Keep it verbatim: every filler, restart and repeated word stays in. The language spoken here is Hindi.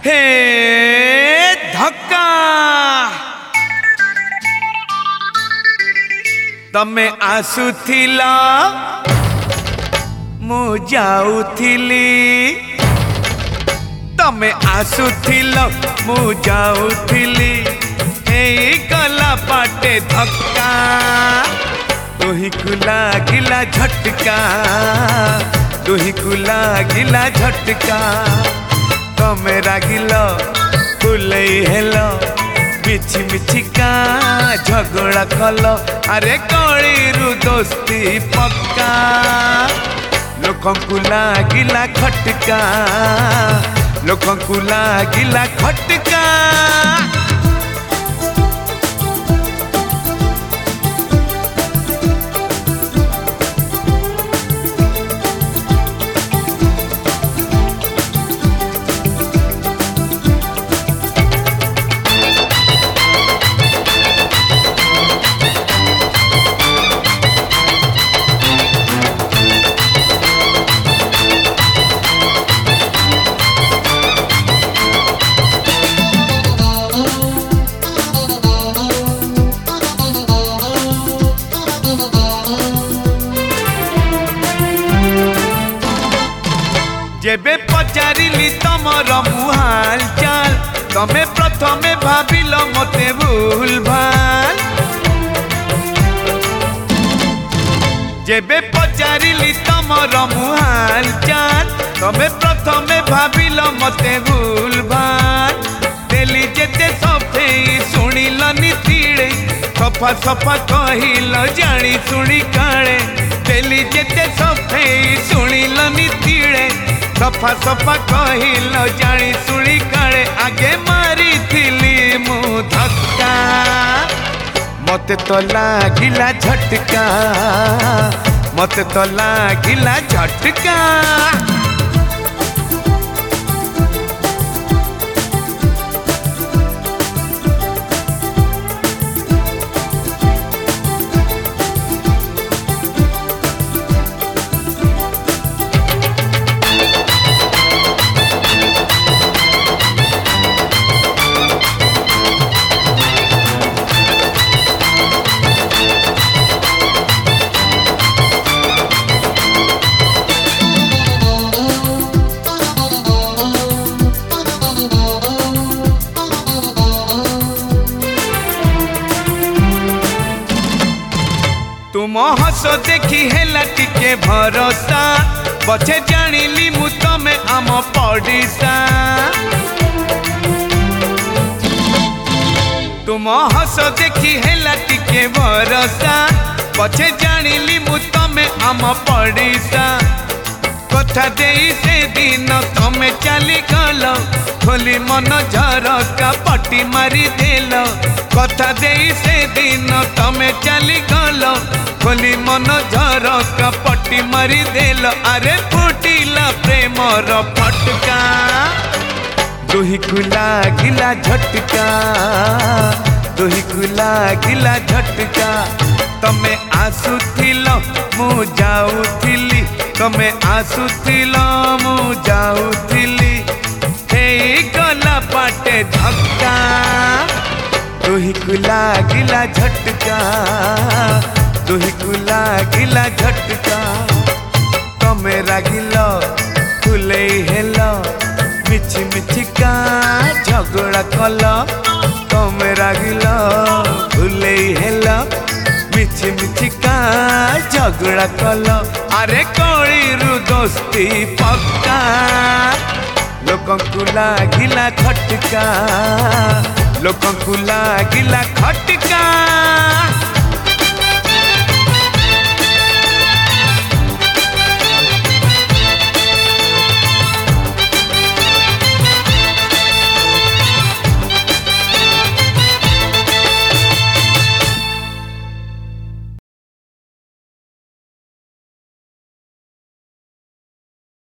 हे धक्का तमे आसुथिला मु जाउथिली तमे आसुथिल मु जाउथिली हे गला बाटे धक्का तुही कुला गिला झटका तुही कुला गिला झटका तमे रागिल फुलई हेल मिछि मिछिका झगड़ा कल अरे कलीरु दोस्ती पक्का लोकंकु लागिला खटका लोकंकु लागिला खटका जेबे पचारिली तमर मुहाल चाल तमे प्रथमे भाविल मते भूल भाल जेबे पचारिली तमर मुहाल चाल तमे प्रथमे भाविल मते भूल भाल देली जेते सफेई सुनिल निथिड़े सफा सफा कहिल जानी सुनी काले देली जेते सफेई सुनिल निथिड़े सफा सफा कहिल जानी सुनी काले आगे मारी थिली मु धक्का मते तो लागिला झटका मते तो लागिला झटका तुम हस देखी हेला टिके भरोसा पछे जानिली मु तमे आम पड़िसा तुम हस देखी हेला टिके भरोसा पछे जानिली मु तमे आम पड़िसा कथा देई से दिन तमे चली गल खोली मन झरका पटी मारी देल कथा देई से दिन तमे चली गल खोली मन झरका पटी मारी देल अरे फुटिला प्रेमर फटका तुही कुला गिला झटका तुही कुला गिला झटका तमे आसुथिल मु जाउथिली तमे आसुथिल मु जाउथिली हे गला बाटे धक्का तुही कुला गिला झटका तुही कुला गिला झटका तमे रागिल फुलई हेल मिछि मिछिका झगड़ा कल तमे रागिल फुलई हेल मिछि मिछिका झगड़ा कल अरे कलीरु दोस्ती पक्का लोकंकु लागिला खटका लोकंकु लागिला खटका।